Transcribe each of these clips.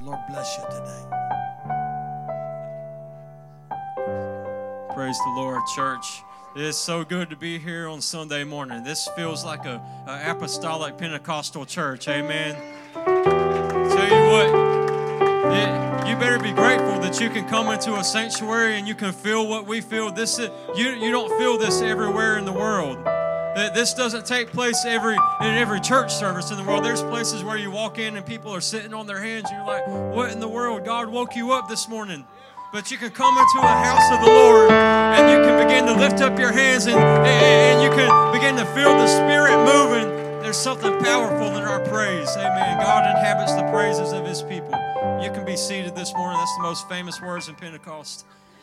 Lord bless you today. Praise the Lord, church. It is so good to be here on Sunday morning. This feels like a apostolic Pentecostal church. Amen. Tell you what, you better be grateful that you can come into a sanctuary and you can feel what we feel. You don't feel this everywhere in the world. This doesn't take place in every church service in the world. There's places where you walk in and people are sitting on their hands and you're like, what in the world? God woke you up this morning. But you can come into a house of the Lord and you can begin to lift up your hands and you can begin to feel the Spirit moving. There's something powerful in our praise. Amen. God inhabits the praises of His people. You can be seated this morning. That's the most famous words in Pentecost.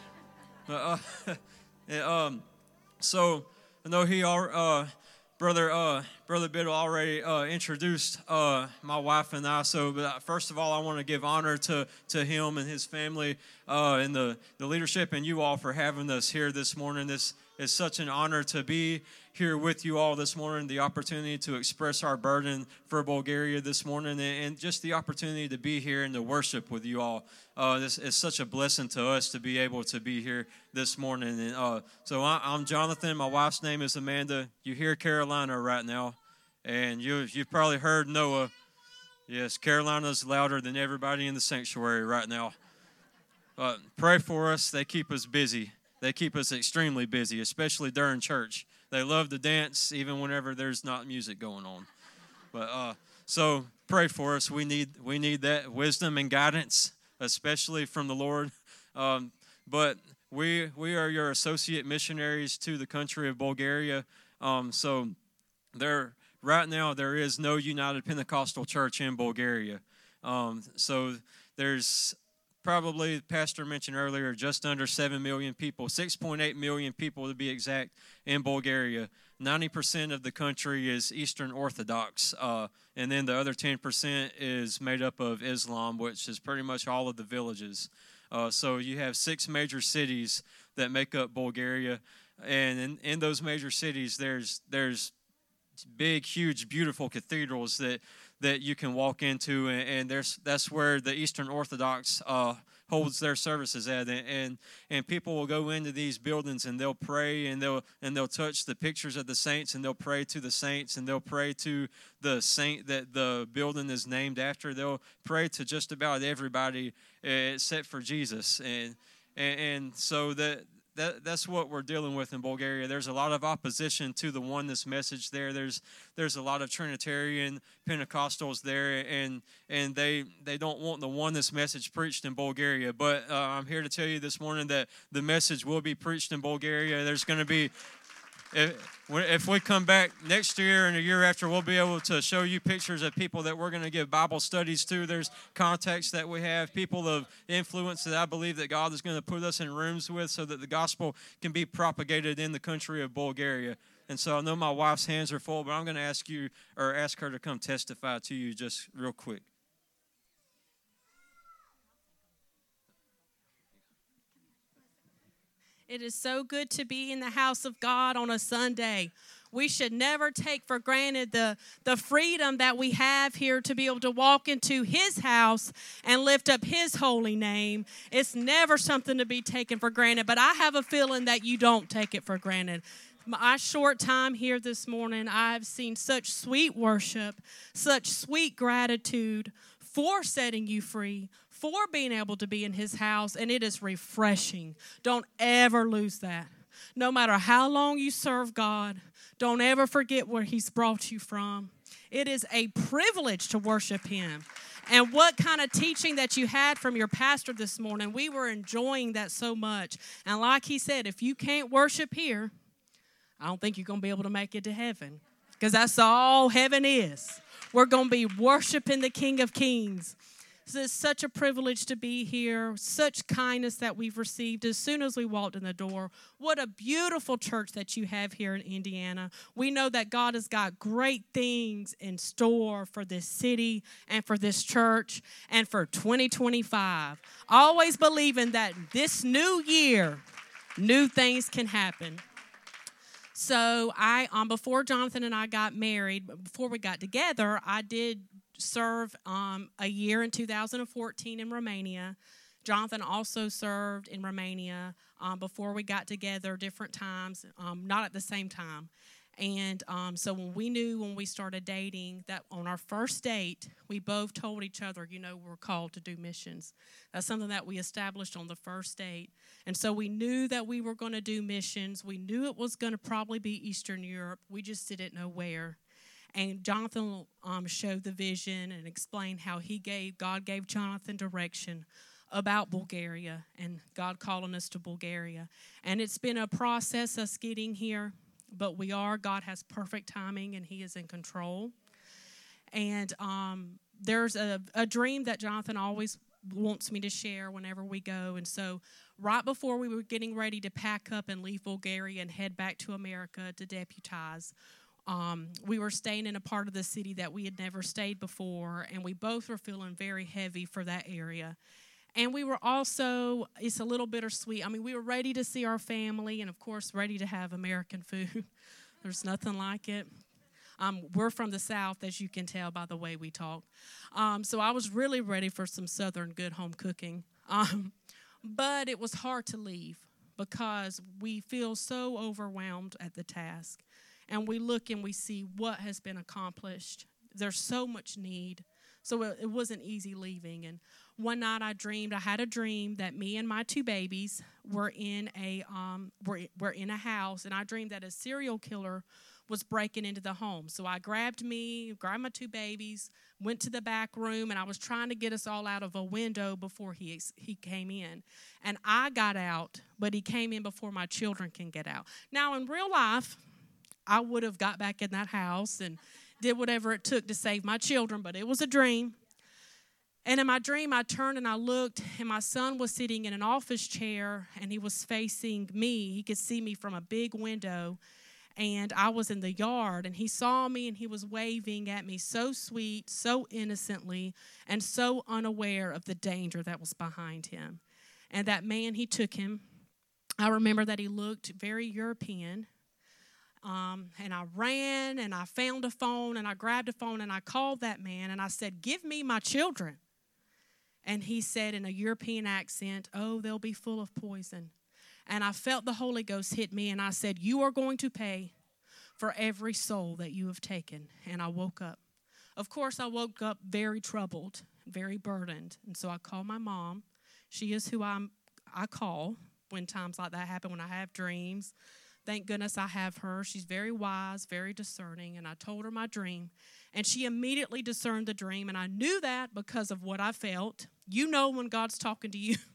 So I know Brother Biddle already introduced my wife and I. So, but first of all, I want to give honor to him and his family and the leadership and you all for having us here this morning. This is such an honor to be here with you all this morning, the opportunity to express our burden for Bulgaria this morning, and just the opportunity to be here and to worship with you all. This is such a blessing to us to be able to be here this morning. And so I'm Jonathan. My wife's name is Amanda. You hear Carolina right now, and you've probably heard Noah. Yes, Carolina's louder than everybody in the sanctuary right now. Pray for us. They keep us busy. They keep us extremely busy, especially during church. They love to dance even whenever there's not music going on. But so pray for us. We need that wisdom and guidance, especially from the Lord. But we are your associate missionaries to the country of Bulgaria. So right now there is no United Pentecostal Church in Bulgaria. So there's probably, the pastor mentioned earlier, just under 7 million people, 6.8 million people to be exact, in Bulgaria. 90% of the country is Eastern Orthodox, and then the other 10% is made up of Islam, which is pretty much all of the villages. So you have 6 major cities that make up Bulgaria, and in those major cities, there's big, huge, beautiful cathedrals that you can walk into, and that's where the Eastern Orthodox holds their services at, and people will go into these buildings and they'll pray and they'll touch the pictures of the saints and they'll pray to the saints and they'll pray to the saint that the building is named after. They'll pray to just about everybody except for Jesus, and so that's what we're dealing with in Bulgaria. There's a lot of opposition to the oneness message there. There's a lot of Trinitarian Pentecostals there, and they don't want the oneness message preached in Bulgaria. But I'm here to tell you this morning that the message will be preached in Bulgaria. There's going to be, if we come back next year and a year after, we'll be able to show you pictures of people that we're going to give Bible studies to. There's contacts that we have, people of influence that I believe that God is going to put us in rooms with so that the gospel can be propagated in the country of Bulgaria. And so I know my wife's hands are full, but I'm going to ask her to come testify to you just real quick. It is so good to be in the house of God on a Sunday. We should never take for granted the freedom that we have here to be able to walk into His house and lift up His holy name. It's never something to be taken for granted, but I have a feeling that you don't take it for granted. My short time here this morning, I've seen such sweet worship, such sweet gratitude for setting you free, for being able to be in His house, and it is refreshing. Don't ever lose that. No matter how long you serve God, don't ever forget where He's brought you from. It is a privilege to worship Him. And what kind of teaching that you had from your pastor this morning, we were enjoying that so much. And like he said, if you can't worship here, I don't think you're going to be able to make it to heaven, because that's all heaven is. We're going to be worshiping the King of Kings. So it's such a privilege to be here, such kindness that we've received as soon as we walked in the door. What a beautiful church that you have here in Indiana. We know that God has got great things in store for this city and for this church and for 2025. Always believing that this new year, new things can happen. So before Jonathan and I got married, before we got together, I did serve a year in 2014 in Romania. Jonathan also served in Romania before we got together different times, not at the same time. And so when we started dating, that on our first date, we both told each other, we're called to do missions. That's something that we established on the first date. And so we knew that we were going to do missions. We knew it was going to probably be Eastern Europe. We just didn't know where. And Jonathan showed the vision and explained how God gave Jonathan direction about Bulgaria and God calling us to Bulgaria. And it's been a process us getting here, but God has perfect timing and he is in control. And there's a dream that Jonathan always wants me to share whenever we go. And so right before we were getting ready to pack up and leave Bulgaria and head back to America to deputize, we were staying in a part of the city that we had never stayed before, and we both were feeling very heavy for that area. And we were also, it's a little bittersweet. I mean, we were ready to see our family and, of course, ready to have American food. There's nothing like it. We're from the South, as you can tell by the way we talk. So I was really ready for some Southern good home cooking. But it was hard to leave because we feel so overwhelmed at the task. And we look and we see what has been accomplished. There's so much need. So it wasn't easy leaving. And one night I had a dream that me and my two babies were in a house, and I dreamed that a serial killer was breaking into the home. So I grabbed my two babies, went to the back room, and I was trying to get us all out of a window before he came in. And I got out, but he came in before my children can get out. Now, in real life, I would have got back in that house and did whatever it took to save my children, but it was a dream. And in my dream, I turned and I looked, and my son was sitting in an office chair, and he was facing me. He could see me from a big window, and I was in the yard, and he saw me, and he was waving at me so sweet, so innocently, and so unaware of the danger that was behind him. And that man, he took him. I remember that he looked very European. And I ran and I found a phone and I grabbed a phone and I called that man and I said, "Give me my children." And he said in a European accent, "Oh, they'll be full of poison." And I felt the Holy Ghost hit me and I said, "You are going to pay for every soul that you have taken." And I woke up. Of course, I woke up very troubled, very burdened. And so I called my mom. She is who I call when times like that happen, when I have dreams. Thank goodness I have her. She's very wise, very discerning, and I told her my dream. And she immediately discerned the dream, and I knew that because of what I felt. You know when God's talking to you.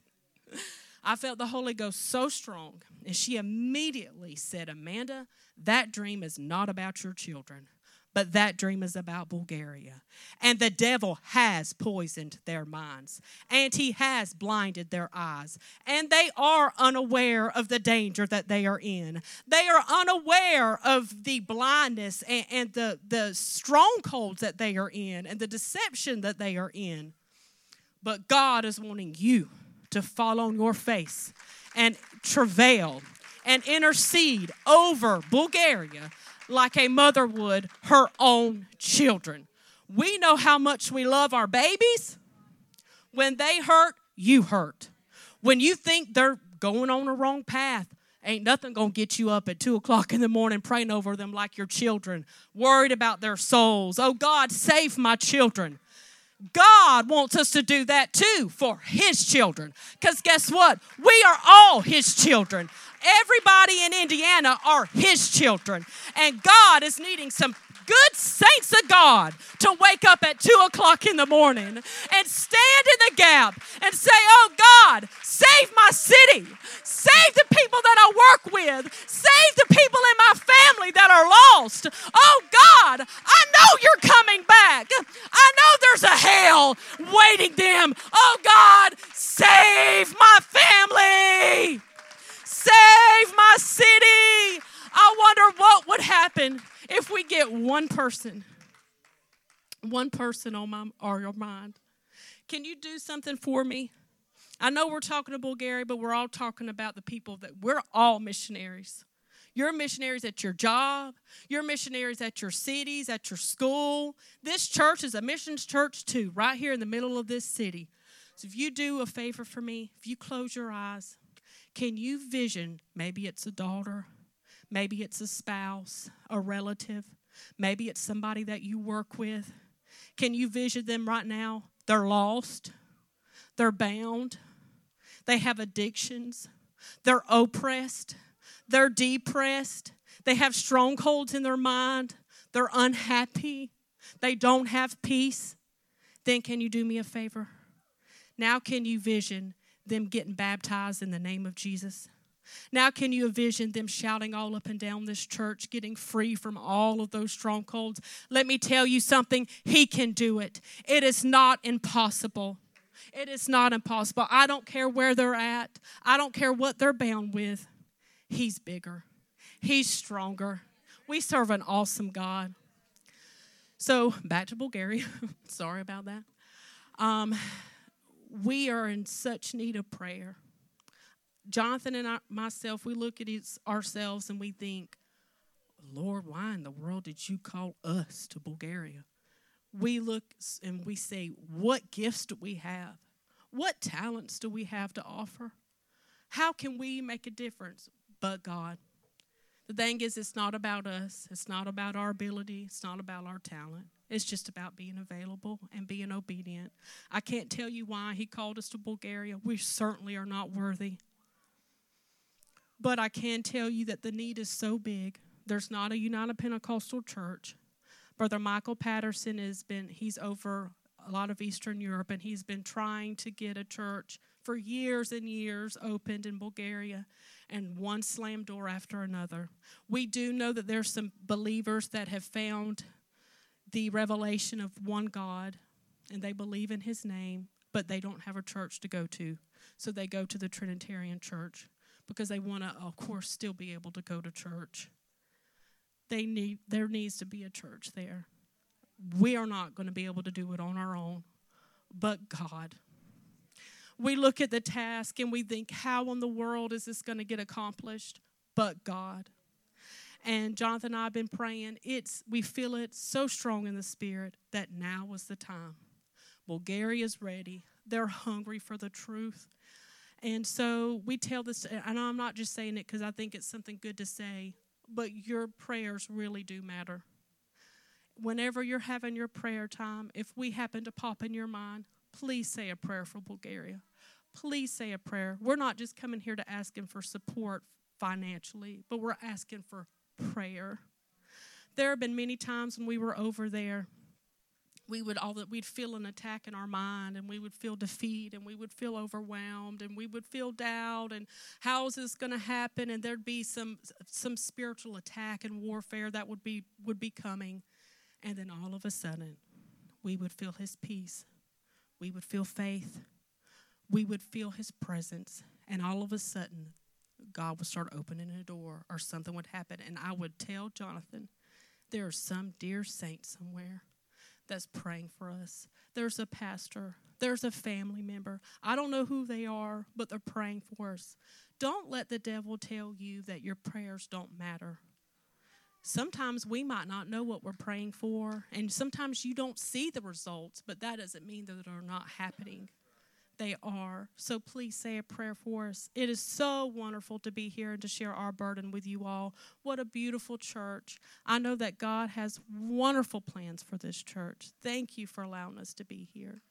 I felt the Holy Ghost so strong, and she immediately said, "Amanda, that dream is not about your children, but that dream is about Bulgaria. And the devil has poisoned their minds, and he has blinded their eyes, and they are unaware of the danger that they are in. They are unaware of the blindness and the strongholds that they are in and the deception that they are in. But God is wanting you to fall on your face and travail and intercede over Bulgaria like a mother would her own children. We know how much we love our babies. When they hurt, you hurt. When you think they're going on the wrong path, ain't nothing going to get you up at 2 o'clock in the morning praying over them like your children, worried about their souls. Oh, God, save my children. God wants us to do that too for his children. Because guess what? We are all his children. Everybody in Indiana are his children. And God is needing some good saints of God to wake up at 2 o'clock in the morning and stand in the gap and say, "Oh God, save my city. Save the people that I work with. Save the people in my family that are lost. Oh God, I know you're coming back. I know there's a hell waiting them. Oh God, save my family. Save my city." I wonder what would happen if we get one person on your mind. Can you do something for me? I know we're talking to Bulgaria, but we're all talking about the people that we're all missionaries. You're missionaries at your job. You're missionaries at your cities, at your school. This church is a missions church too, right here in the middle of this city. So if you do a favor for me, if you close your eyes, can you vision, maybe it's a daughter, maybe it's a spouse, a relative, maybe it's somebody that you work with. Can you vision them right now? They're lost. They're bound. They have addictions. They're oppressed. They're depressed. They have strongholds in their mind. They're unhappy. They don't have peace. Then can you do me a favor? Now can you vision them getting baptized in the name of Jesus? Now can you envision them shouting all up and down this church, getting free from all of those strongholds? Let me tell you something. He can do it. It is not impossible. It is not impossible. I don't care where they're at. I don't care what they're bound with. He's bigger. He's stronger. We serve an awesome God. So back to Bulgaria. Sorry about that. We are in such need of prayer. Jonathan and myself, we look at ourselves and we think, Lord, why in the world did you call us to Bulgaria? We look and we say, what gifts do we have? What talents do we have to offer? How can we make a difference? But God. The thing is, it's not about us. It's not about our ability. It's not about our talent. It's just about being available and being obedient. I can't tell you why he called us to Bulgaria. We certainly are not worthy. But I can tell you that the need is so big. There's not a United Pentecostal church. Brother Michael Patterson he's over a lot of Eastern Europe, and he's been trying to get a church for years and years opened in Bulgaria, and one slam door after another. We do know that there's some believers that have found the revelation of one God, and they believe in his name, but they don't have a church to go to. So they go to the Trinitarian church because they want to, of course, still be able to go to church. There needs to be a church there. We are not going to be able to do it on our own, but God. We look at the task and we think, how in the world is this going to get accomplished? But God. And Jonathan and I have been praying. We feel it so strong in the spirit that now was the time. Bulgaria's ready. They're hungry for the truth. And so we tell this, and I'm not just saying it because I think it's something good to say, but your prayers really do matter. Whenever you're having your prayer time, if we happen to pop in your mind, please say a prayer for Bulgaria. Please say a prayer. We're not just coming here to ask him for support financially, but we're asking for prayer. There have been many times when we were over there, we'd feel an attack in our mind, and we would feel defeat, and we would feel overwhelmed, and we would feel doubt, and how is this going to happen? And there'd be some spiritual attack and warfare that would be coming. And then all of a sudden, we would feel his peace. We would feel faith. We would feel his presence. And all of a sudden, God would start opening a door or something would happen. And I would tell Jonathan, there's some dear saint somewhere that's praying for us. There's a pastor. There's a family member. I don't know who they are, but they're praying for us. Don't let the devil tell you that your prayers don't matter. Sometimes we might not know what we're praying for, and sometimes you don't see the results, but that doesn't mean that they're not happening. They are. So please say a prayer for us. It is so wonderful to be here and to share our burden with you all. What a beautiful church. I know that God has wonderful plans for this church. Thank you for allowing us to be here.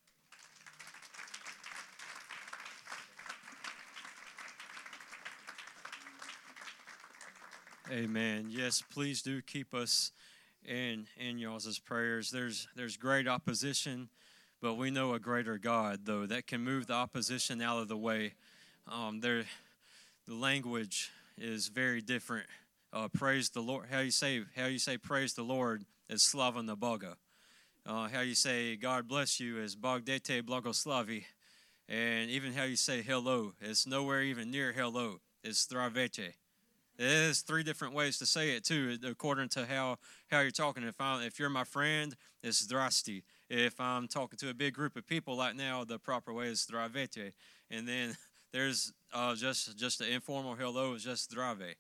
Amen. Yes, please do keep us in y'all's prayers. There's great opposition, but we know a greater God, though, that can move the opposition out of the way. The language is very different. Praise the Lord. How you say praise the Lord is Slava na Boga. How you say God bless you is Bog dete blagoslavi. And even how you say hello, it's nowhere even near hello. It's Zdravete. There's 3 different ways to say it, too, according to how you're talking. If you're my friend, it's Zdrasti. If I'm talking to a big group of people like now, the proper way is Zdravete. And then there's just the informal hello is just Zdrave.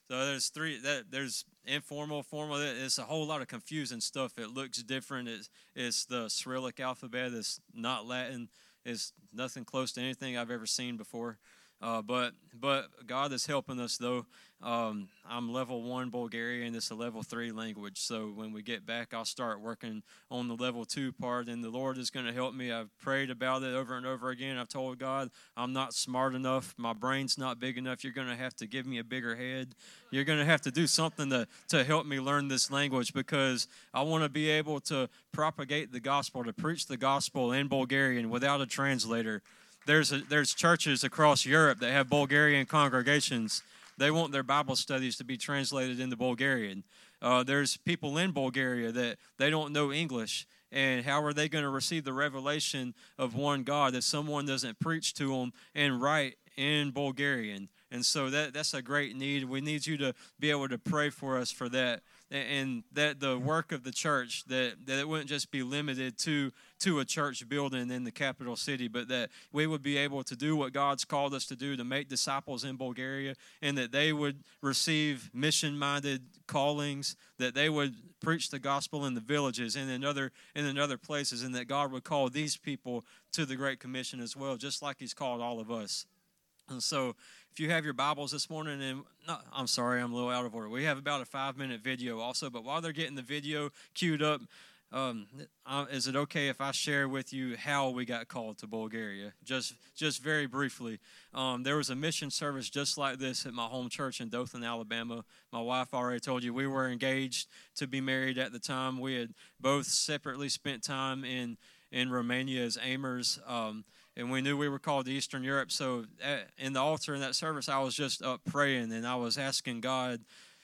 So there's informal, formal. It's a whole lot of confusing stuff. It looks different. It's the Cyrillic alphabet. It's not Latin. It's nothing close to anything I've ever seen before. But God is helping us, though. I'm level 1 Bulgarian. It's a level 3 language. So when we get back, I'll start working on the level 2 part, and the Lord is going to help me. I've prayed about it over and over again. I've told God, I'm not smart enough. My brain's not big enough. You're going to have to give me a bigger head. You're going to have to do something to help me learn this language, because I want to be able to propagate the gospel, to preach the gospel in Bulgarian without a translator. There's churches across Europe that have Bulgarian congregations. They want their Bible studies to be translated into Bulgarian. There's people in Bulgaria that they don't know English. And how are they going to receive the revelation of one God if someone doesn't preach to them and write in Bulgarian? And so that's a great need. We need you to be able to pray for us for that. And that the work of the church, that it wouldn't just be limited to a church building in the capital city, but that we would be able to do what God's called us to do, to make disciples in Bulgaria, and that they would receive mission-minded callings, that they would preach the gospel in the villages and in other places, and that God would call these people to the Great Commission as well, just like He's called all of us. And so if you have your Bibles this morning, and I'm sorry, I'm a little out of order. We have about a 5-minute video also, but while they're getting the video queued up, is it okay if I share with you how we got called to Bulgaria? Just very briefly. There was a mission service just like this at my home church in Dothan, Alabama. My wife already told you we were engaged to be married at the time. We had both separately spent time in Romania as Amers, and we knew we were called to Eastern Europe. So in the altar in that service, I was just up praying, and I was asking God,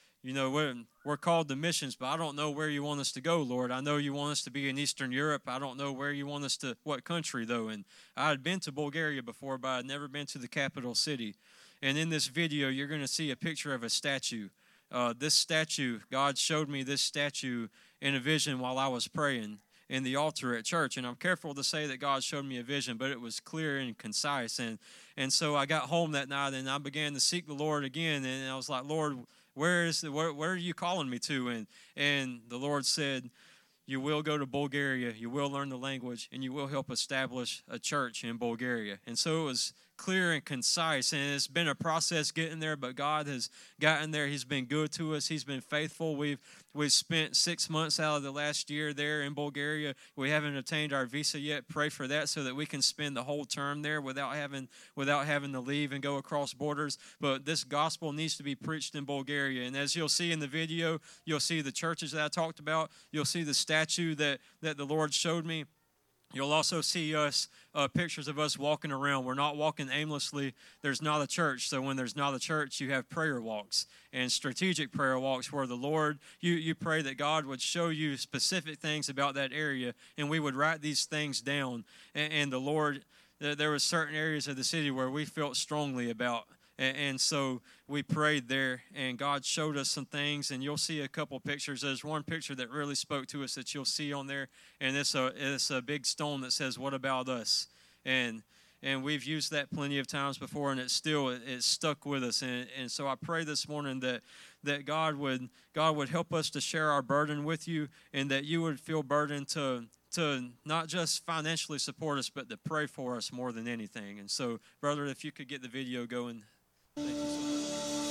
we're called to missions, but I don't know where you want us to go, Lord. I know you want us to be in Eastern Europe. I don't know where you want us to, what country, though. And I had been to Bulgaria before, but I had never been to the capital city. And in this video, you're going to see a picture of a statue. This statue, God showed me this statue in a vision while I was praying in the altar at church. And I'm careful to say that God showed me a vision, but it was clear and concise. And so I got home that night, and I began to seek the Lord again. And I was like, Lord, where are you calling me to? And the Lord said, you will go to Bulgaria, you will learn the language, and you will help establish a church in Bulgaria. And so it was clear and concise, and it's been a process getting there, but God has gotten there. He's been good to us. He's been faithful. We've spent 6 months out of the last year there in Bulgaria. We haven't obtained our visa yet. Pray for that so that we can spend the whole term there without having to leave and go across borders. But this gospel needs to be preached in Bulgaria. And as you'll see in the video, you'll see the churches that I talked about. You'll see the statue that the Lord showed me. You'll also see pictures of us walking around. We're not walking aimlessly. There's not a church. So when there's not a church, you have prayer walks and strategic prayer walks where the Lord, you pray that God would show you specific things about that area, and we would write these things down. And the Lord, there were certain areas of the city where we felt strongly about. And so we prayed there, and God showed us some things, and you'll see a couple pictures. There's one picture that really spoke to us that you'll see on there, and it's a big stone that says, "What about us?" And we've used that plenty of times before, and it's stuck with us. And so I pray this morning that God would help us to share our burden with you, and that you would feel burdened to not just financially support us, but to pray for us more than anything. And so, brother, if you could get the video going. Thank you so much.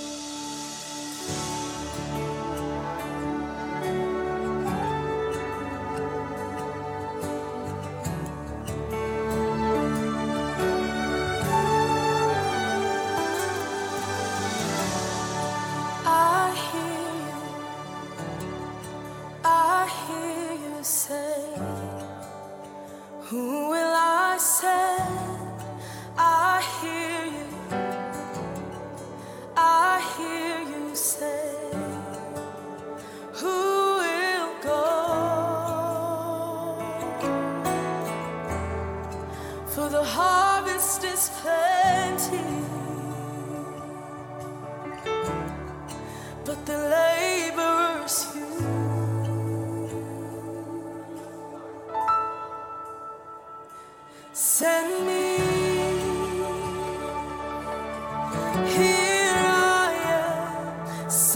I hear you say, who will I send? I hear you say, who will go? For the harvest is plenty, but the laborers few. Send me. Here I am.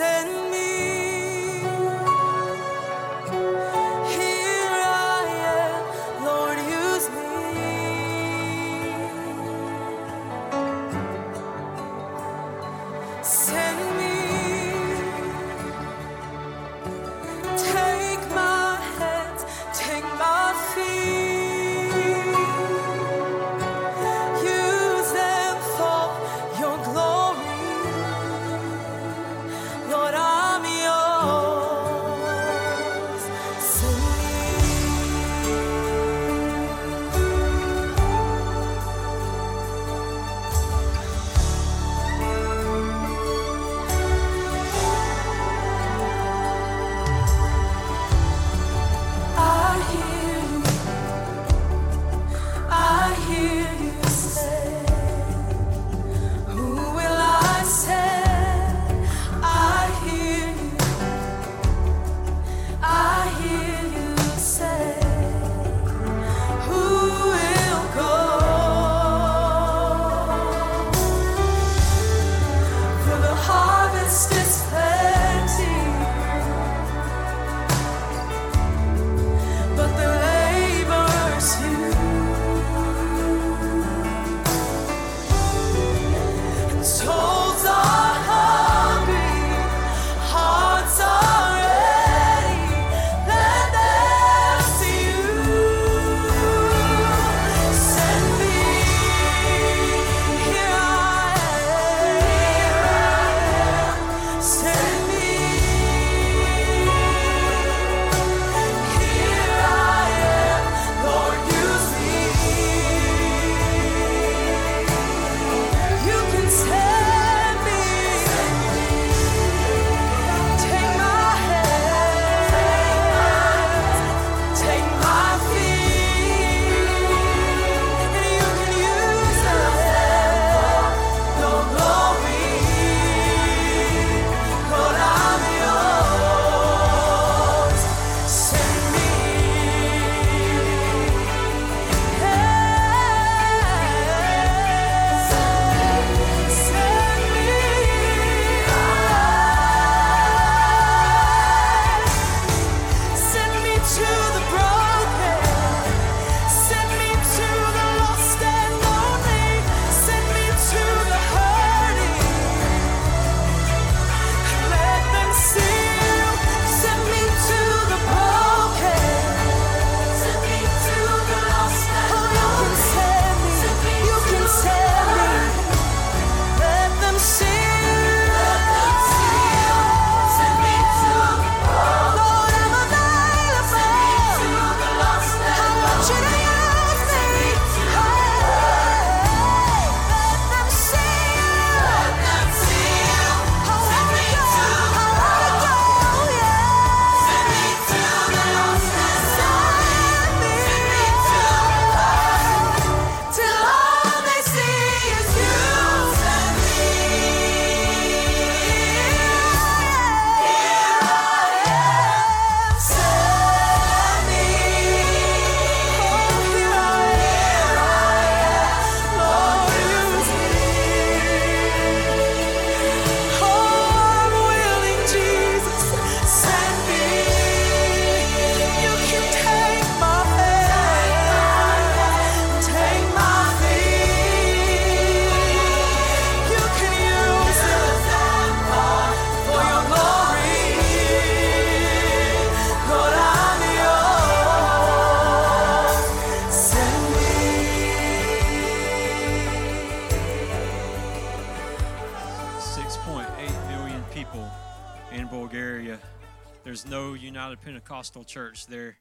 in Bulgaria. There's no United Pentecostal Church there.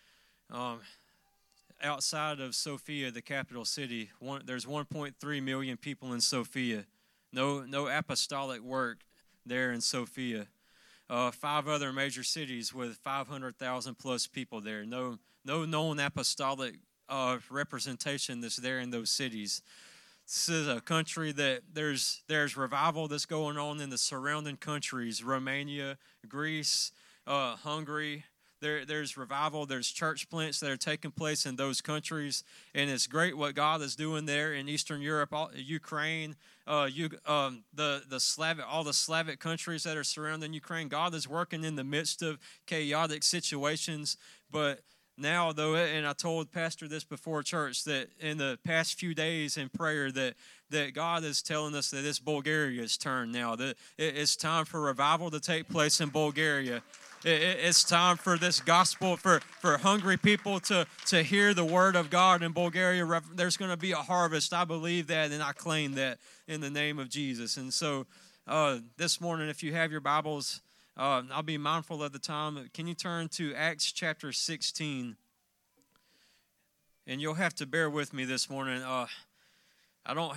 Outside of Sofia, the capital city, there's 1.3 million people in Sofia. No apostolic work there in Sofia. 5 other major cities with 500,000 plus people there. No known apostolic representation that's there in those cities. This is a country that there's revival that's going on in the surrounding countries: Romania, Greece, Hungary. There's revival. There's church plants that are taking place in those countries, and it's great what God is doing there in Eastern Europe, Ukraine, all the Slavic countries that are surrounding Ukraine. God is working in the midst of chaotic situations, but now, though, and I told Pastor this before church, that in the past few days in prayer that God is telling us that it's Bulgaria's turn now, that it's time for revival to take place in Bulgaria. It's time for this gospel, for hungry people to hear the word of God in Bulgaria. There's going to be a harvest. I believe that, and I claim that in the name of Jesus. And so this morning, if you have your Bibles, I'll be mindful of the time. Can you turn to Acts chapter 16? And you'll have to bear with me this morning. I don't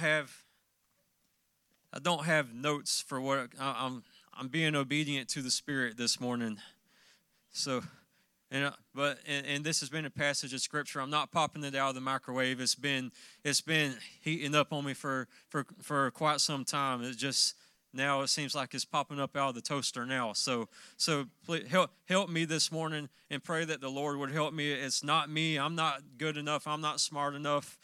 have notes for what I'm being obedient to the Spirit this morning. So, and this has been a passage of Scripture. I'm not popping it out of the microwave. It's been heating up on me for quite some time. Now it seems like it's popping up out of the toaster now. So please help me this morning and pray that the Lord would help me. It's not me. I'm not good enough. I'm not smart enough.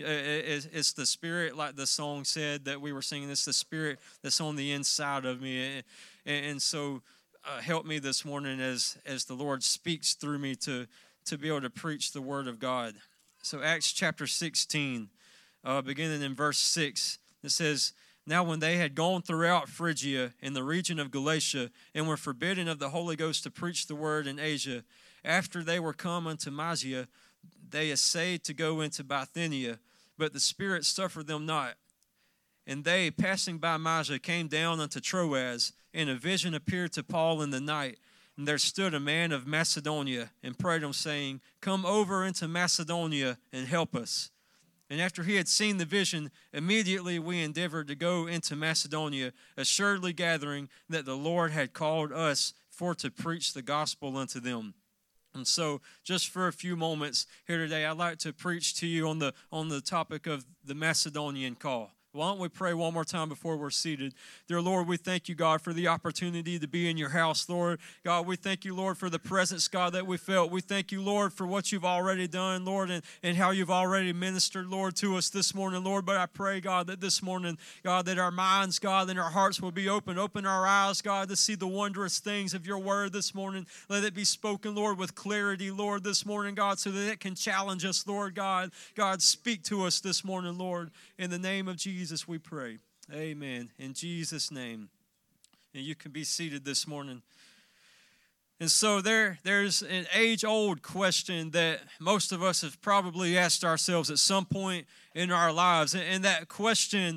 It's the Spirit, like the song said that we were singing. It's the Spirit that's on the inside of me. And so help me this morning as the Lord speaks through me to be able to preach the Word of God. So Acts chapter 16, beginning in verse 6, it says, "Now when they had gone throughout Phrygia and the region of Galatia, and were forbidden of the Holy Ghost to preach the word in Asia, after they were come unto Mysia, they essayed to go into Bithynia, but the Spirit suffered them not. And they, passing by Mysia, came down unto Troas, and a vision appeared to Paul in the night. And there stood a man of Macedonia, and prayed him, saying, Come over into Macedonia, and help us. And after he had seen the vision, immediately we endeavored to go into Macedonia, assuredly gathering that the Lord had called us for to preach the gospel unto them." And so, just for a few moments here today, I'd like to preach to you on the topic of the Macedonian call. Why don't we pray one more time before we're seated? Dear Lord, we thank you, God, for the opportunity to be in your house, Lord. God, we thank you, Lord, for the presence, God, that we felt. We thank you, Lord, for what you've already done, Lord, and how you've already ministered, Lord, to us this morning, Lord. But I pray, God, that this morning, God, that our minds, God, and our hearts will be open. Open our eyes, God, to see the wondrous things of your word this morning. Let it be spoken, Lord, with clarity, Lord, this morning, God, so that it can challenge us, Lord, God. God, speak to us this morning, Lord, in the name of Jesus. We pray. Amen. In Jesus' name. And you can be seated this morning. And so there's an age-old question that most of us have probably asked ourselves at some point in our lives. And that question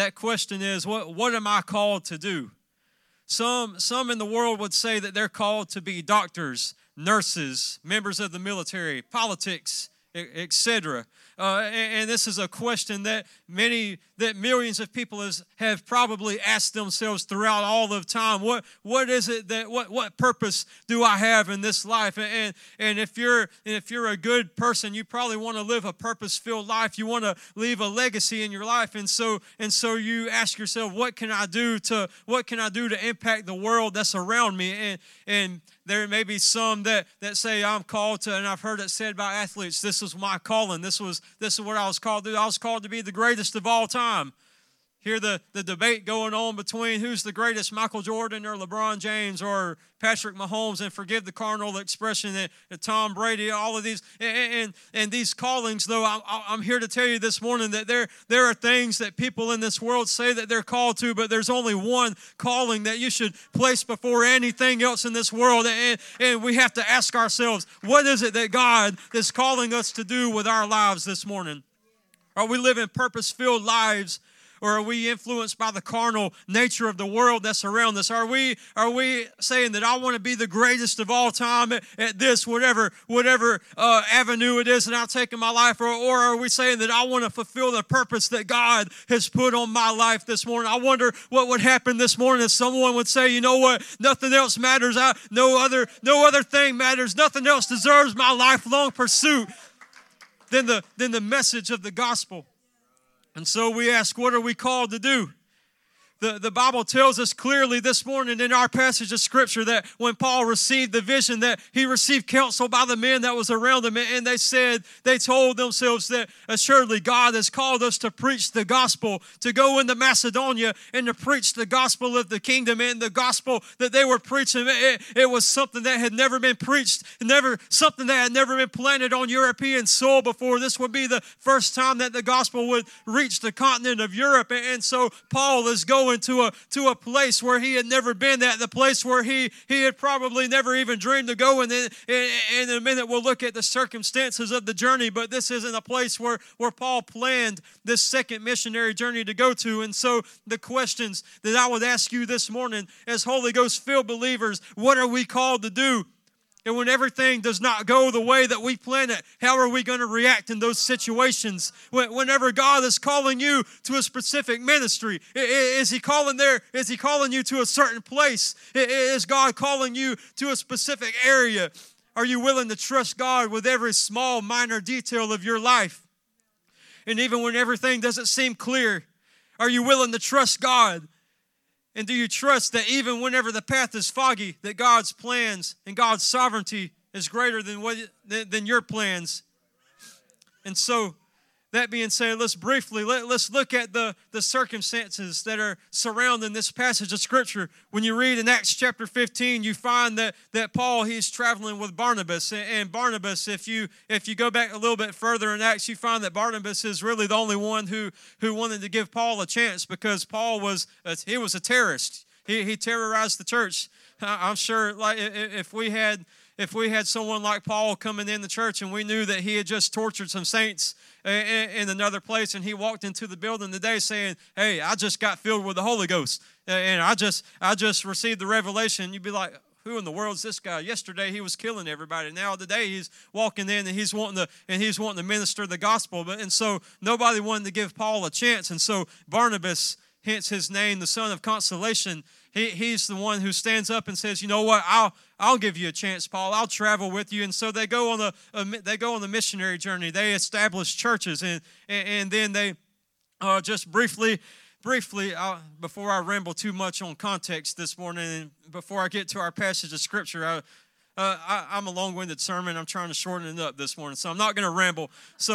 is, what am I called to do? Some in the world would say that they're called to be doctors, nurses, members of the military, politics, etc. And this is a question that millions of people have probably asked themselves throughout all of time. What is it that what purpose do I have in this life? And if you're a good person, you probably want to live a purpose-filled life. You want to leave a legacy in your life, and so you ask yourself, what can I do to impact the world that's around me? And there may be some that say, I'm called to, and I've heard it said by athletes, this is my calling. This is what I was called to do. I was called to be the greatest of all time. Hear the debate going on between who's the greatest, Michael Jordan or LeBron James or Patrick Mahomes, and forgive the carnal expression, that Tom Brady, all of these. And these callings, though, I'm here to tell you this morning that there are things that people in this world say that they're called to, but there's only one calling that you should place before anything else in this world. And we have to ask ourselves, what is it that God is calling us to do with our lives this morning? Are we living purpose-filled lives? are we influenced by the carnal nature of the world that's around us? Are we saying that I want to be the greatest of all time at this, whatever avenue it is that I'll take in my life? Or are we saying that I want to fulfill the purpose that God has put on my life this morning? I wonder what would happen this morning if someone would say, you know what, nothing else matters. No other thing matters. Nothing else deserves my lifelong pursuit than the message of the gospel. And so we ask, what are we called to do? The Bible tells us clearly this morning in our passage of Scripture that when Paul received the vision, that he received counsel by the men that was around him, and they told themselves that assuredly God has called us to preach the gospel, to go into Macedonia and to preach the gospel of the kingdom. And the gospel that they were preaching, it was something that had never been preached, something that had never been planted on European soil before. This would be the first time that the gospel would reach the continent of Europe. And so Paul is going to a place where he had never been at, the place where he had probably never even dreamed of going. And in a minute we'll look at the circumstances of the journey, but this isn't a place where Paul planned this second missionary journey to go to. And so the questions that I would ask you this morning as Holy Ghost filled believers, what are we called to do? And when everything does not go the way that we plan it, how are we going to react in those situations? Whenever God is calling you to a specific ministry, is He calling you to a certain place? Is God calling you to a specific area? Are you willing to trust God with every small, minor detail of your life? And even when everything doesn't seem clear, are you willing to trust God? And do you trust that even whenever the path is foggy, that God's plans and God's sovereignty is greater than your plans? And so, that being said, let's look at the circumstances that are surrounding this passage of Scripture. When you read in Acts chapter 15, you find that Paul, he's traveling with Barnabas. And Barnabas, if you go back a little bit further in Acts, you find that Barnabas is really the only one who wanted to give Paul a chance, because Paul was a terrorist. He terrorized the church. I'm sure, like, if we had someone like Paul coming in the church and we knew that he had just tortured some saints in another place, and he walked into the building today saying, hey, I just got filled with the Holy Ghost, and I just received the revelation, you'd be like, who in the world is this guy? Yesterday he was killing everybody. Now today he's walking in and he's wanting to minister the gospel. And so nobody wanted to give Paul a chance. And so Barnabas, hence his name, the son of consolation, he's the one who stands up and says, you know what, I'll give you a chance, Paul. I'll travel with you. And so they go on the missionary journey. They establish churches, and then they just briefly, before I ramble too much on context this morning, and before I get to our passage of Scripture, I'm a long-winded sermon. I'm trying to shorten it up this morning, so I'm not going to ramble.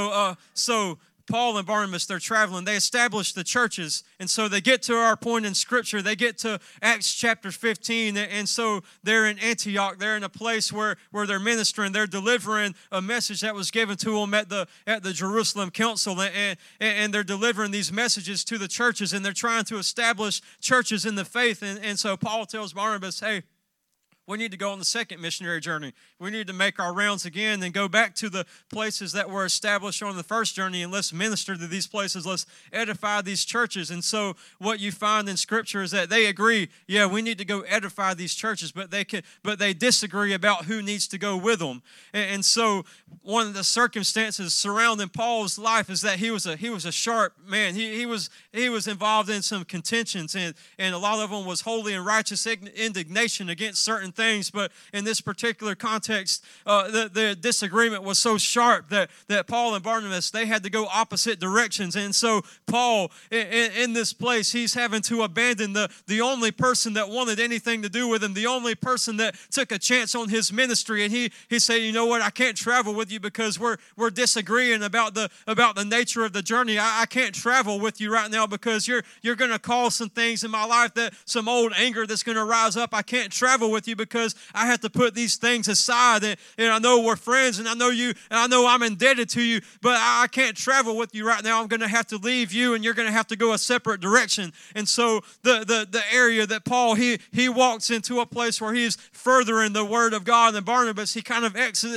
So Paul and Barnabas, they're traveling. They establish the churches, and so they get to our point in Scripture. They get to Acts chapter 15, and so they're in Antioch. They're in a place where they're ministering. They're delivering a message that was given to them at the Jerusalem Council, and they're delivering these messages to the churches, and they're trying to establish churches in the faith. And so Paul tells Barnabas, hey, we need to go on the second missionary journey. We need to make our rounds again and go back to the places that were established on the first journey, and let's minister to these places. Let's edify these churches. And so what you find in Scripture is that they agree, yeah, we need to go edify these churches, but they disagree about who needs to go with them. And so one of the circumstances surrounding Paul's life is that he was a sharp man. He was involved in some contentions, and a lot of them was holy and righteous indignation against certain things. But in this particular context, the disagreement was so sharp that Paul and Barnabas, they had to go opposite directions. And so Paul, in this place, he's having to abandon the only person that wanted anything to do with him, the only person that took a chance on his ministry. And he said, you know what, I can't travel with you because we're disagreeing about the nature of the journey. I can't travel with you right now because you're going to cause some things in my life, that some old anger that's going to rise up. I can't travel with you because I have to put these things aside. And I know we're friends, and I know you, and I know I'm indebted to you, but I can't travel with you right now. I'm going to have to leave you, and you're going to have to go a separate direction. And so the area that Paul, he walks into a place where he is furthering the word of God. And Barnabas, he kind of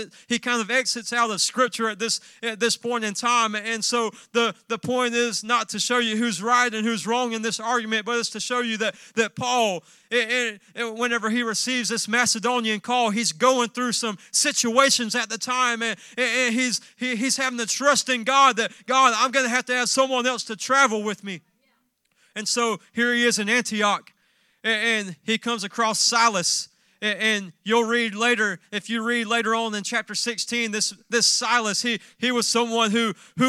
exits out of Scripture at this point in time. And so the point is not to show you who's right and who's wrong in this argument, but it's to show you that Paul, whenever he receives this Macedonian call, he's going through some situations at the time, and he's having to trust in God that, God, I'm going to have someone else to travel with me. And so here he is in Antioch, and he comes across Silas. And you'll read later, if you read later on in chapter 16, this Silas, he was someone who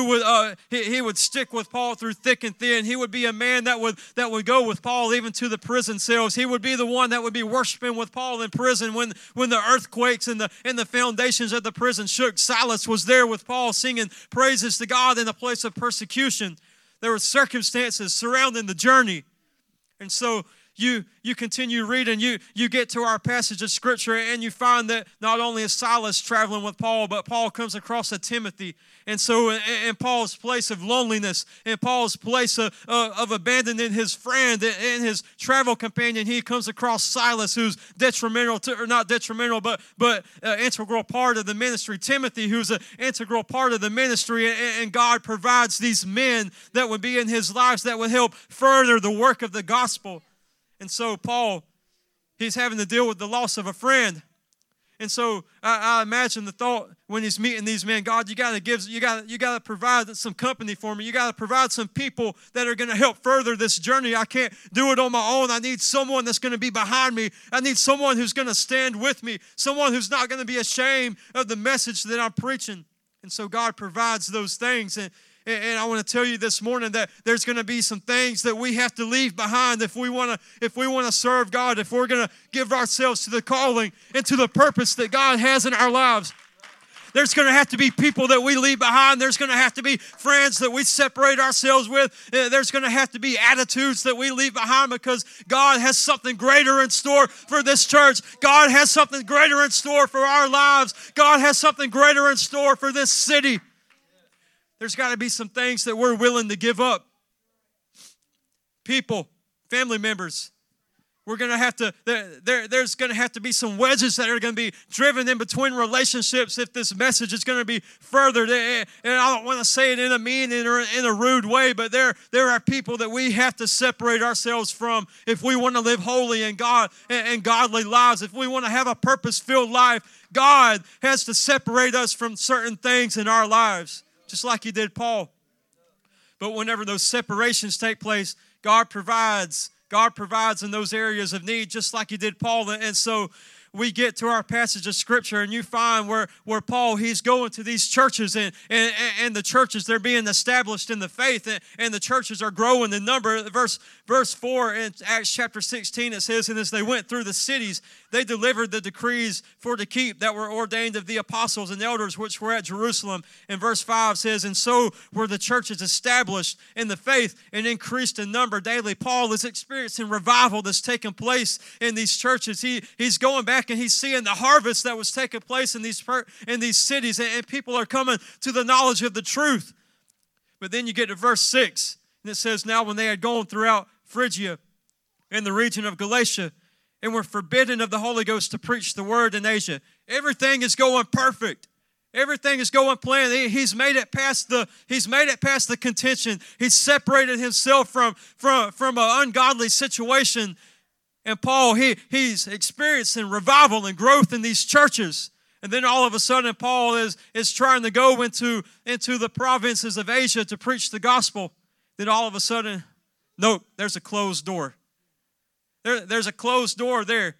would stick with Paul through thick and thin. He would be a man that would go with Paul even to the prison cells. He would be the one that would be worshiping with Paul in prison when the earthquakes and the foundations of the prison shook. Silas was there with Paul singing praises to God in a place of persecution. There were circumstances surrounding the journey. And so you continue reading, you get to our passage of Scripture, and you find that not only is Silas traveling with Paul, but Paul comes across a Timothy. And so in Paul's place of loneliness, in Paul's place of abandoning his friend and his travel companion, he comes across Silas, who's detrimental to, or not detrimental, but an integral part of the ministry. Timothy, who's an integral part of the ministry, and God provides these men that would be in his lives that would help further the work of the gospel. And so Paul, he's having to deal with the loss of a friend. And so I imagine the thought when he's meeting these men, God, you got to provide some company for me. You got to provide some people that are going to help further this journey. I can't do it on my own. I need someone that's going to be behind me. I need someone who's going to stand with me, someone who's not going to be ashamed of the message that I'm preaching. And so God provides those things. And I want to tell you this morning that there's going to be some things that we have to leave behind if we want to serve God, if we're going to give ourselves to the calling and to the purpose that God has in our lives. There's going to have to be people that we leave behind. There's going to have to be friends that we separate ourselves with. There's going to have to be attitudes that we leave behind, because God has something greater in store for this church. God has something greater in store for our lives. God has something greater in store for this city. There's got to be some things that we're willing to give up. People, family members. We're going to have to, there's going to have to be some wedges that are going to be driven in between relationships if this message is going to be furthered. And I don't want to say it in a mean or in a rude way, but there are people that we have to separate ourselves from if we want to live holy and godly lives. If we want to have a purpose-filled life, God has to separate us from certain things in our lives, just like He did Paul. But whenever those separations take place, God provides in those areas of need, just like He did Paul. And so we get to our passage of Scripture, and you find where Paul, he's going to these churches, and the churches, they're being established in the faith, and the churches are growing in number. Verse 4 in Acts chapter 16, it says, and as they went through the cities, they delivered the decrees for to keep that were ordained of the apostles and elders which were at Jerusalem. And verse 5 says, and so were the churches established in the faith and increased in number daily. Paul is experiencing revival that's taking place in these churches. He's going back and he's seeing the harvest that was taking place in these cities, and people are coming to the knowledge of the truth. But then you get to verse 6, and it says, now when they had gone throughout Phrygia and the region of Galatia, and were forbidden of the Holy Ghost to preach the word in Asia. Everything is going perfect. Everything is going planned. He's made it past the contention. He's separated himself from an ungodly situation. And Paul, he's experiencing revival and growth in these churches. And then all of a sudden, Paul is trying to go into the provinces of Asia to preach the gospel. Then all of a sudden, nope, there's a closed door. There's a closed door there.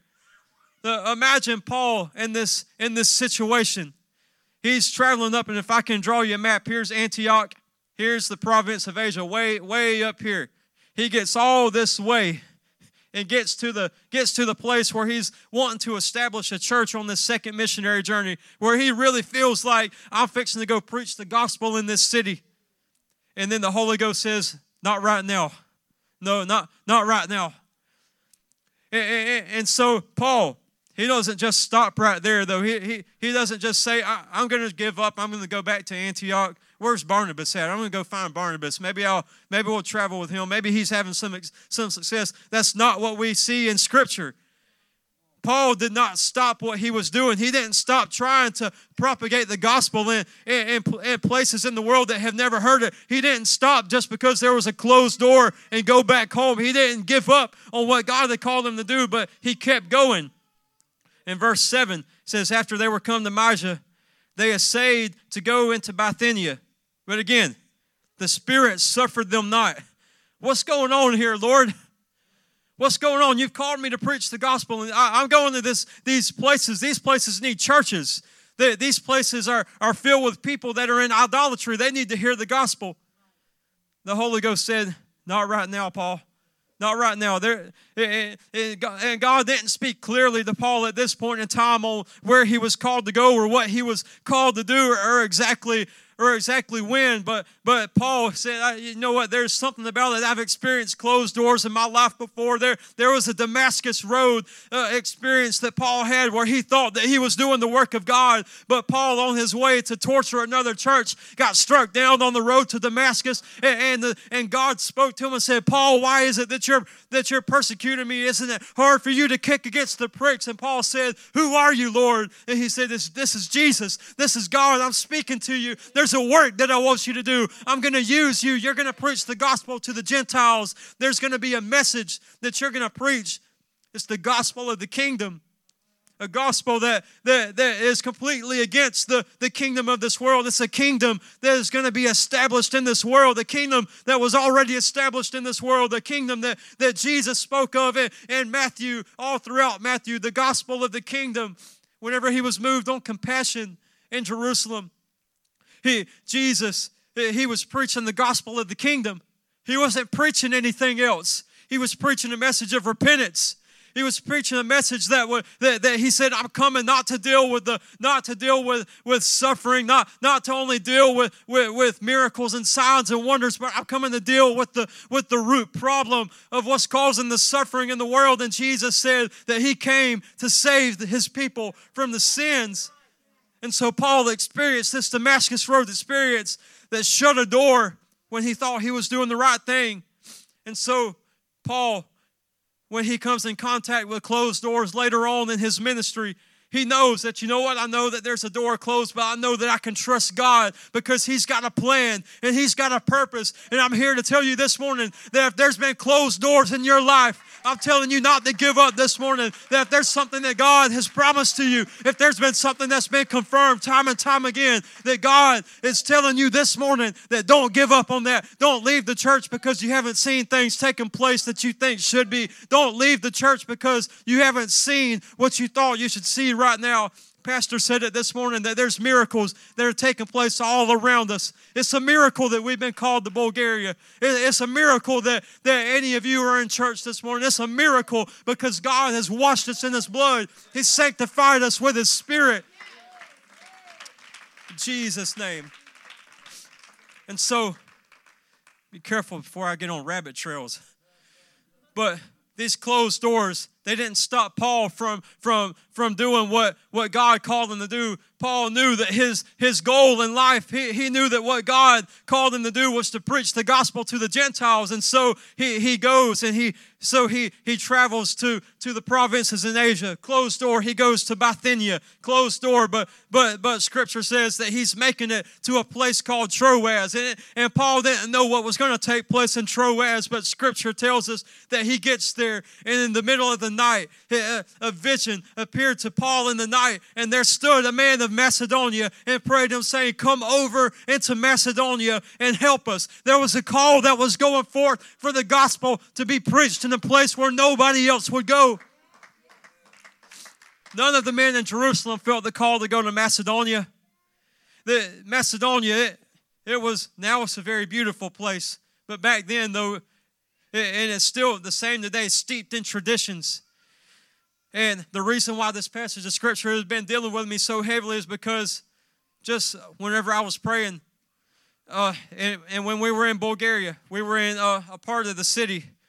Imagine Paul in this situation. He's traveling up, and if I can draw you a map, here's Antioch. Here's the province of Asia, way up here. He gets all this way and gets to the place where he's wanting to establish a church on this second missionary journey, where he really feels like, I'm fixing to go preach the gospel in this city. And then the Holy Ghost says, not right now. No, not right now. And so Paul, He doesn't just stop right there, though. He doesn't just say, I'm going to give up. I'm going to go back to Antioch. Where's Barnabas at? I'm going to go find Barnabas. Maybe we'll travel with him. Maybe he's having some success. That's not what we see in Scripture. Paul did not stop what he was doing. He didn't stop trying to propagate the gospel in places in the world that have never heard it. He didn't stop just because there was a closed door and go back home. He didn't give up on what God had called him to do, but he kept going. In verse 7, it says, after they were come to Mysia, they essayed to go into Bithynia. But again, the Spirit suffered them not. What's going on here, Lord? What's going on? You've called me to preach the gospel, and I'm going to these places. These places need churches. These places are filled with people that are in idolatry. They need to hear the gospel. The Holy Ghost said, not right now, Paul. Not right now. And God didn't speak clearly to Paul at this point in time on where he was called to go or what he was called to do or exactly when, but Paul said, you know what, there's something about it. I've experienced closed doors in my life before. There was a Damascus Road experience that Paul had where he thought that he was doing the work of God, but Paul, on his way to torture another church, got struck down on the road to Damascus, and God spoke to him and said, Paul, why is it that you're persecuting me? Isn't it hard for you to kick against the pricks? And Paul said, who are you, Lord? And he said, this is Jesus. This is God. I'm speaking to you. There's a work that I want you to do. I'm going to use you. You're going to preach the gospel to the Gentiles. There's going to be a message that you're going to preach. It's the gospel of the kingdom. A gospel that is completely against the kingdom of this world. It's a kingdom that is going to be established in this world. A kingdom that was already established in this world. A kingdom that Jesus spoke of in Matthew, all throughout Matthew. The gospel of the kingdom. Whenever he was moved on compassion in Jerusalem, Jesus was preaching the gospel of the kingdom. He wasn't preaching anything else. He was preaching a message of repentance. He was preaching a message that he said, I'm coming not to deal with suffering, not to only deal with miracles and signs and wonders, but I'm coming to deal with the root problem of what's causing the suffering in the world. And Jesus said that he came to save his people from the sins. And so Paul experienced this Damascus Road experience that shut a door when he thought he was doing the right thing. And so Paul, when he comes in contact with closed doors later on in his ministry, he knows that, you know what, I know that there's a door closed, but I know that I can trust God because he's got a plan and he's got a purpose. And I'm here to tell you this morning that if there's been closed doors in your life, I'm telling you not to give up this morning. That if there's something that God has promised to you, if there's been something that's been confirmed time and time again, that God is telling you this morning that don't give up on that. Don't leave the church because you haven't seen things taking place that you think should be. Don't leave the church because you haven't seen what you thought you should see right now. Pastor said it this morning that there's miracles that are taking place all around us. It's a miracle that we've been called to Bulgaria. It's a miracle that any of you are in church this morning. It's a miracle because God has washed us in His blood. He's sanctified us with His Spirit. In Jesus' name. And so, be careful before I get on rabbit trails. But these closed doors, they didn't stop Paul from doing what God called him to do. Paul knew that his goal in life, he knew that what God called him to do was to preach the gospel to the Gentiles. And so he goes and he travels to the provinces in Asia. Closed door, he goes to Bithynia. Closed door, but Scripture says that he's making it to a place called Troas. And Paul didn't know what was going to take place in Troas, but Scripture tells us that he gets there, and in the middle of the night, a vision appeared to Paul in the night, and there stood a man of Macedonia and prayed him, saying, come over into Macedonia and help us. There was a call that was going forth for the gospel to be preached in a place where nobody else would go. None of the men in Jerusalem felt the call to go to Macedonia. Macedonia, it's a very beautiful place. But back then, though, and it's still the same today, steeped in traditions. And the reason why this passage of Scripture has been dealing with me so heavily is because just whenever I was praying, and when we were in Bulgaria, we were in a part of the city,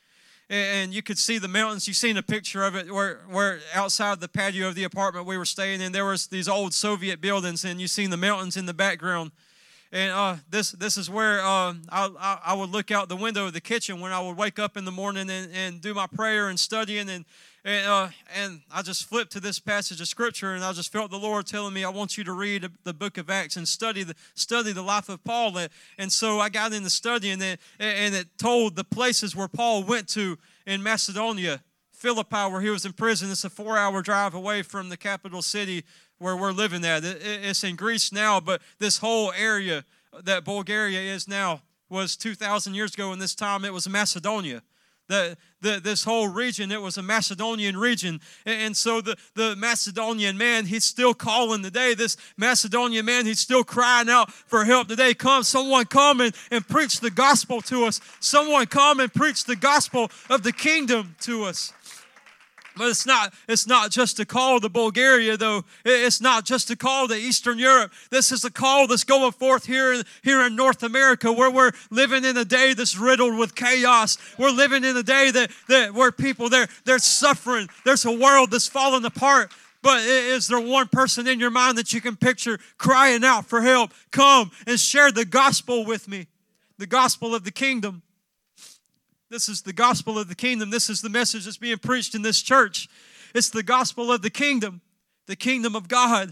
and you could see the mountains. You've seen a picture of it where outside the patio of the apartment we were staying in, there was these old Soviet buildings, and you've seen the mountains in the background. And this is where I would look out the window of the kitchen when I would wake up in the morning and do my prayer and studying, and I just flipped to this passage of Scripture, and I just felt the Lord telling me, I want you to read the book of Acts and study the life of Paul. And so I got into studying it, and it told the places where Paul went to in Macedonia, Philippi, where he was in prison. It's a 4-hour drive away from the capital city where we're living at. It's in Greece now, but this whole area that Bulgaria is now was 2,000 years ago, and this time it was Macedonia. This whole region, it was a Macedonian region. And so the Macedonian man, he's still calling today. This Macedonian man, he's still crying out for help today. Someone come and preach the gospel to us. Someone come and preach the gospel of the kingdom to us. But it's not just a call to Bulgaria, though. It's not just a call to Eastern Europe. This is a call that's going forth here in North America, where we're living in a day that's riddled with chaos. We're living in a day that where people, they're suffering. There's a world that's falling apart. But is there one person in your mind that you can picture crying out for help? Come and share the gospel with me, the gospel of the kingdom. This is the gospel of the kingdom. This is the message that's being preached in this church. It's the gospel of the kingdom of God.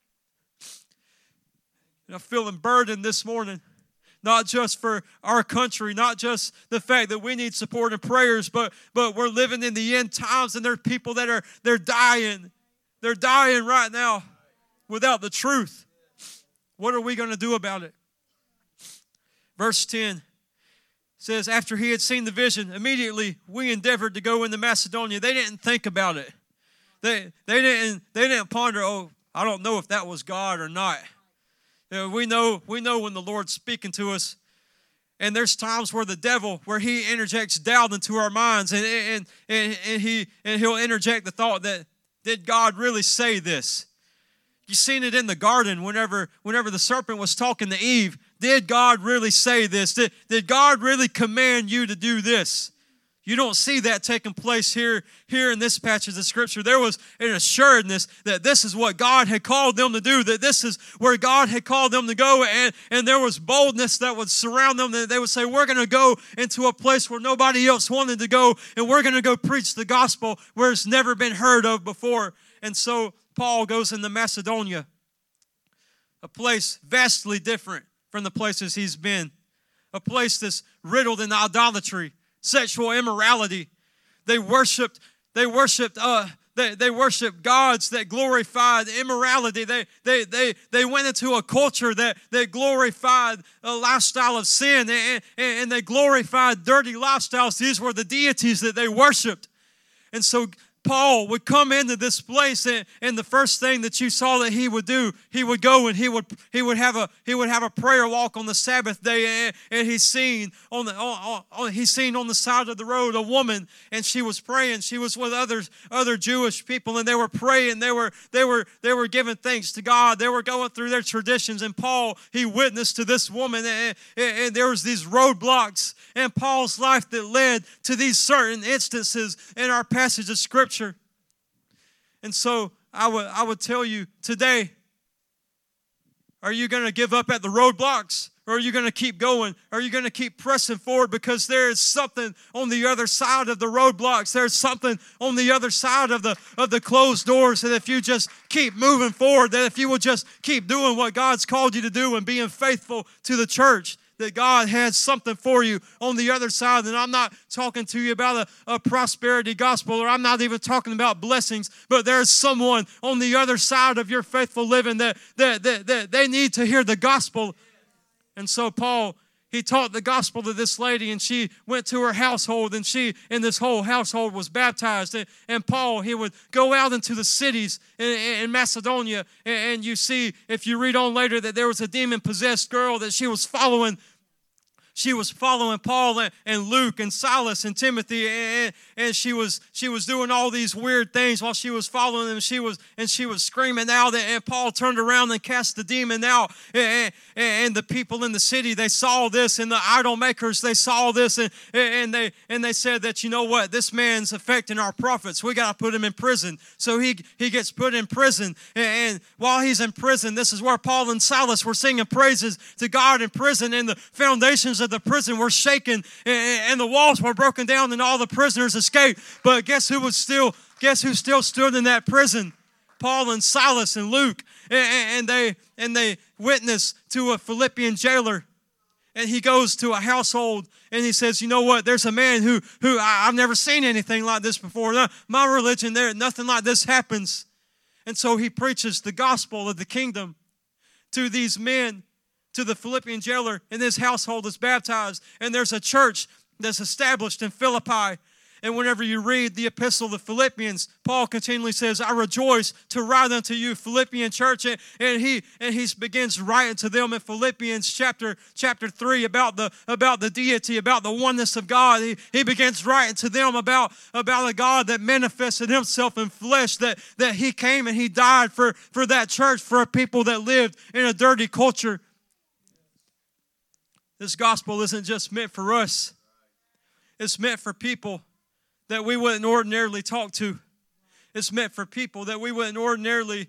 And I'm feeling burdened this morning, not just for our country, not just the fact that we need support and prayers, but we're living in the end times, and there are people that they're dying. They're dying right now without the truth. What are we going to do about it? Verse 10. Says, after he had seen the vision, immediately we endeavored to go into Macedonia. They didn't think about it. They didn't ponder, I don't know if that was God or not. You know, we know when the Lord's speaking to us. And there's times where the devil, where he interjects doubt into our minds, and he'll interject the thought that, did God really say this? You've seen it in the garden whenever the serpent was talking to Eve. Did God really say this? Did God really command you to do this? You don't see that taking place here in this passage of Scripture. There was an assuredness that this is what God had called them to do, that this is where God had called them to go, and there was boldness that would surround them. That they would say, we're going to go into a place where nobody else wanted to go, and we're going to go preach the gospel where it's never been heard of before. And so Paul goes into Macedonia, a place vastly different from the places he's been, a place that's riddled in idolatry, sexual immorality. They worshiped gods that glorified immorality. They went into a culture that glorified a lifestyle of sin, and they glorified dirty lifestyles. These were the deities that they worshiped. And so Paul would come into this place, and the first thing that you saw that he would do, he would go and he would have a prayer walk on the Sabbath day, and he's seen on the side of the road a woman, and she was praying. She was with other Jewish people, and they were praying. They were giving thanks to God. They were going through their traditions, and Paul, he witnessed to this woman, and there was these roadblocks in Paul's life that led to these certain instances in our passage of Scripture. And so I would tell you today, are you going to give up at the roadblocks, or are you going to keep going? Are you going to keep pressing forward? Because there is something on the other side of the roadblocks. There's something on the other side of the closed doors, that if you just keep moving forward, that if you will just keep doing what God's called you to do and being faithful to the church, that God has something for you on the other side. And I'm not talking to you about a prosperity gospel, or I'm not even talking about blessings, but there's someone on the other side of your faithful living that they need to hear the gospel. And so Paul, he taught the gospel to this lady, and she went to her household, and this whole household was baptized. And Paul, he would go out into the cities in Macedonia, and you see, if you read on later, that there was a demon-possessed girl that she was following She was following Paul and Luke and Silas and Timothy, and she was doing all these weird things while she was following them. She was screaming out, and Paul turned around and cast the demon out. And the people in the city, they saw this, and the idol makers, they saw this, and they said that, you know what, this man's affecting our prophets. We got to put him in prison. So he gets put in prison, and while he's in prison, this is where Paul and Silas were singing praises to God in prison, and the foundations of the prison were shaken, and the walls were broken down, and all the prisoners escaped. But guess who still stood in that prison? Paul and Silas and Luke, and they witnessed to a Philippian jailer. And he goes to a household and he says, you know what, there's a man who I've never seen anything like this before. My religion, nothing like this happens. And so he preaches the gospel of the kingdom to these men, to the Philippian jailer, and his household is baptized. And there's a church that's established in Philippi. And whenever you read the epistle of the Philippians, Paul continually says, I rejoice to write unto you, Philippian church. And he begins writing to them in Philippians chapter 3 about the deity, about the oneness of God. He begins writing to them about a God that manifested himself in flesh, that he came and he died for that church, for a people that lived in a dirty culture. This gospel isn't just meant for us. It's meant for people that we wouldn't ordinarily talk to. It's meant for people that we wouldn't ordinarily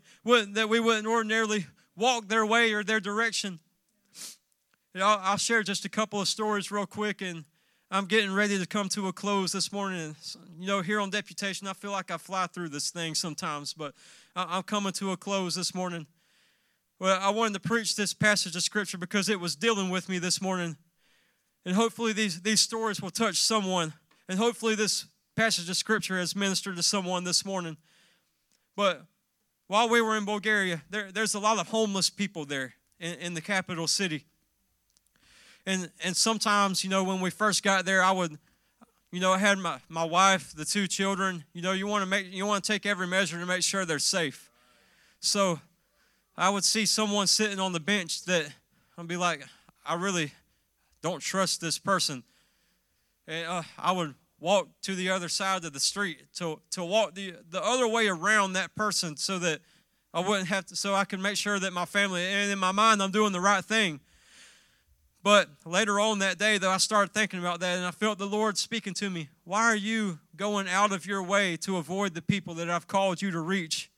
walk their way or their direction. I'll share just a couple of stories real quick, and I'm getting ready to come to a close this morning. You know, here on Deputation, I feel like I fly through this thing sometimes, but I'm coming to a close this morning. Well, I wanted to preach this passage of Scripture because it was dealing with me this morning. And hopefully these stories will touch someone. And hopefully this passage of Scripture has ministered to someone this morning. But while we were in Bulgaria, there's a lot of homeless people there in the capital city. And sometimes, you know, when we first got there, I had my wife, the 2 children. You know, you want to take every measure to make sure they're safe. So I would see someone sitting on the bench that I'd be like, I really don't trust this person. And I would walk to the other side of the street to walk the other way around that person so that I wouldn't have to, so I could make sure that my family, and in my mind, I'm doing the right thing. But later on that day, though, I started thinking about that, and I felt the Lord speaking to me. Why are you going out of your way to avoid the people that I've called you to reach?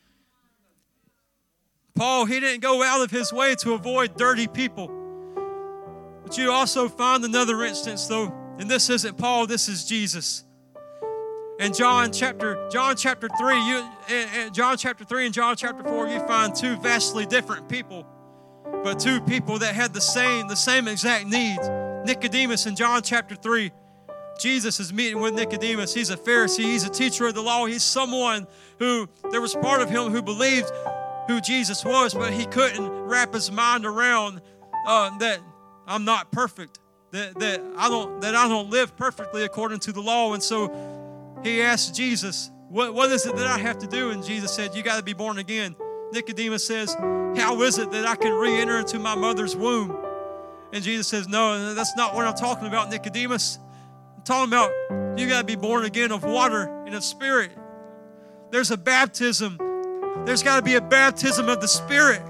Paul, he didn't go out of his way to avoid dirty people. But you also find another instance, though, and this isn't Paul, this is Jesus. In John chapter 3 and John chapter 4, you find 2 vastly different people, but 2 people that had the same exact needs. Nicodemus in John chapter 3. Jesus is meeting with Nicodemus. He's a Pharisee. He's a teacher of the law. He's someone who, there was part of him who believed who Jesus was, but he couldn't wrap his mind around that I'm not perfect. That I don't live perfectly according to the law. And so he asked Jesus, what is it that I have to do? And Jesus said, you got to be born again. Nicodemus says, how is it that I can re-enter into my mother's womb? And Jesus says, no, that's not what I'm talking about, Nicodemus. I'm talking about you got to be born again of water and of Spirit. There's a baptism. There's got to be a baptism of the Spirit.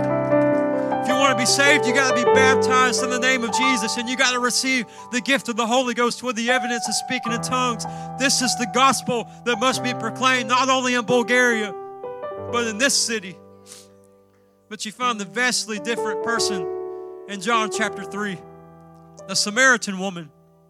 If you want to be saved, you got to be baptized in the name of Jesus, and you got to receive the gift of the Holy Ghost with the evidence of speaking in tongues. This is the gospel that must be proclaimed not only in Bulgaria, but in this city. But you find the vastly different person in John chapter 3, the Samaritan woman.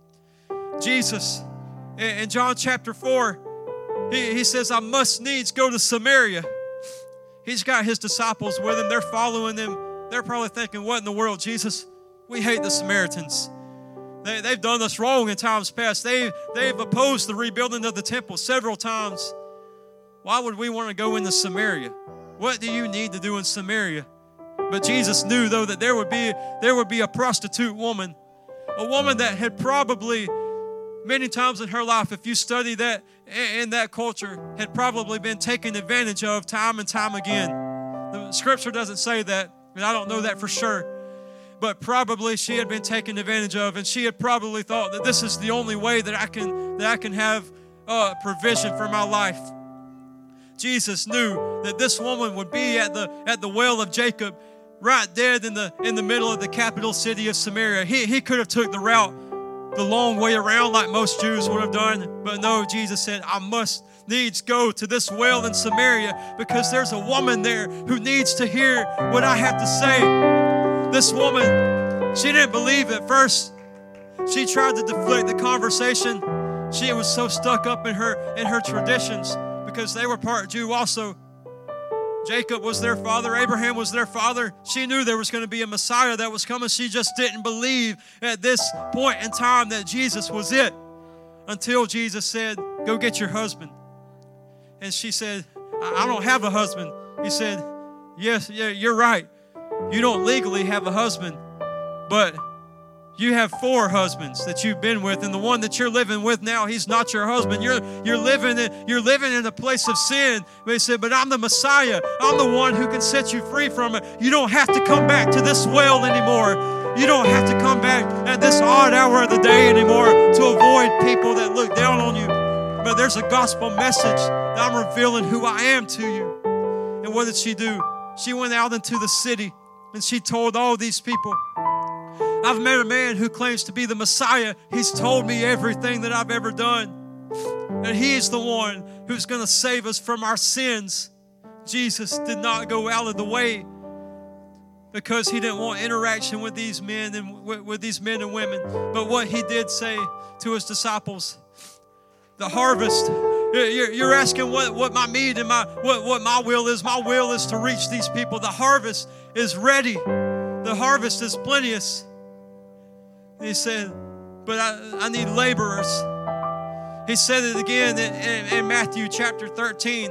Jesus, in John chapter 4, he says, I must needs go to Samaria. He's got his disciples with him. They're following him. They're probably thinking, what in the world, Jesus? We hate the Samaritans. They've done us wrong in times past. They've opposed the rebuilding of the temple several times. Why would we want to go into Samaria? What do you need to do in Samaria? But Jesus knew, though, that there would be a prostitute woman, a woman that had probably many times in her life, if you study that in that culture, had probably been taken advantage of time and time again. The Scripture doesn't say that, and I don't know that for sure. but probably she had been taken advantage of, and she had probably thought that this is the only way that I can have provision for my life. Jesus knew that this woman would be at the well of Jacob, right dead in the middle of the capital city of Samaria. He could have took the long way around like most Jews would have done, but no, Jesus said, I must needs go to this well in Samaria because there's a woman there who needs to hear what I have to say. This woman, she didn't believe at first. She tried to deflect the conversation. She was so stuck up in her traditions because they were part Jew also. Jacob was their father. Abraham was their father. She knew there was going to be a Messiah that was coming. She just didn't believe at this point in time that Jesus was it until Jesus said, go get your husband. And she said, I don't have a husband. He said, yes, yeah, you're right. You don't legally have a husband, but you have 4 husbands that you've been with, and the one that you're living with now, he's not your husband. You're living in a place of sin. But he said, but I'm the Messiah. I'm the one who can set you free from it. You don't have to come back to this well anymore. You don't have to come back at this odd hour of the day anymore to avoid people that look down on you. But there's a gospel message that I'm revealing who I am to you. And what did she do? She went out into the city and she told all these people, I've met a man who claims to be the Messiah. He's told me everything that I've ever done. And he is the one who's going to save us from our sins. Jesus did not go out of the way because he didn't want interaction with these men and and women. But what he did say to his disciples, the harvest, you're asking what my need and what my will is. My will is to reach these people. The harvest is ready. The harvest is plenteous. And he said, but I need laborers. He said it again in Matthew chapter 13.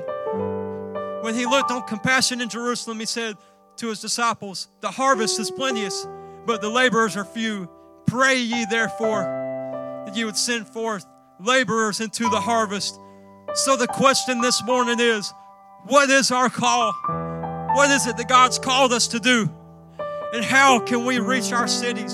When he looked on compassion in Jerusalem, he said to his disciples, the harvest is plenteous, but the laborers are few. Pray ye therefore that you would send forth laborers into the harvest. So the question this morning is, what is our call? What is it that God's called us to do? And how can we reach our cities?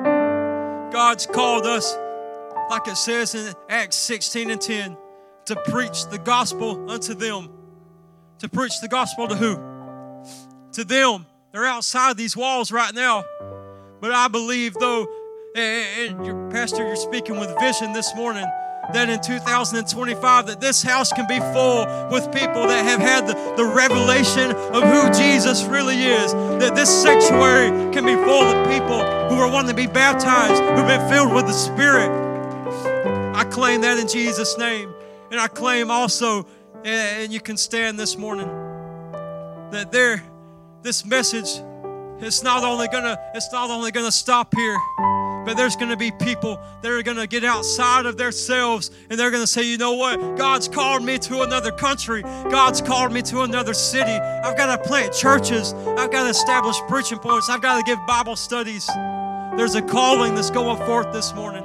God's called us, like it says in Acts 16:10, to preach the gospel unto them. To preach the gospel to who? To them. They're outside these walls right now. But I believe, though, and Pastor, you're speaking with vision this morning, that in 2025 that this house can be full with people that have had the revelation of who Jesus really is. That this sanctuary can be full of people who are wanting to be baptized, who've been filled with the Spirit. I claim that in Jesus' name. And I claim also, and you can stand this morning, that this message it's not only gonna stop here, but there's going to be people that are going to get outside of themselves and they're going to say, you know what? God's called me to another country. God's called me to another city. I've got to plant churches. I've got to establish preaching points. I've got to give Bible studies. There's a calling that's going forth this morning.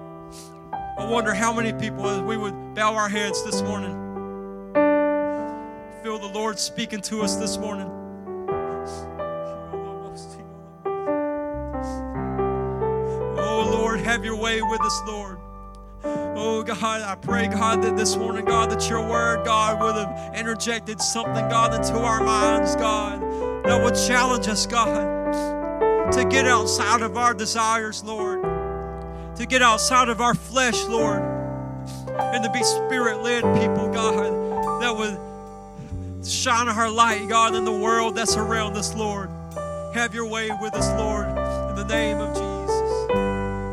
I wonder how many people, as we would bow our heads this morning, feel the Lord speaking to us this morning. Oh, Lord, have your way with us, Lord. Oh, God, I pray, God, that this morning, God, that your word, God, would have interjected something, God, into our minds, God, that would challenge us, God, to get outside of our desires, Lord, to get outside of our flesh, Lord, and to be Spirit-led people, God, that would shine our light, God, in the world that's around us, Lord. Have your way with us, Lord, in the name of Jesus.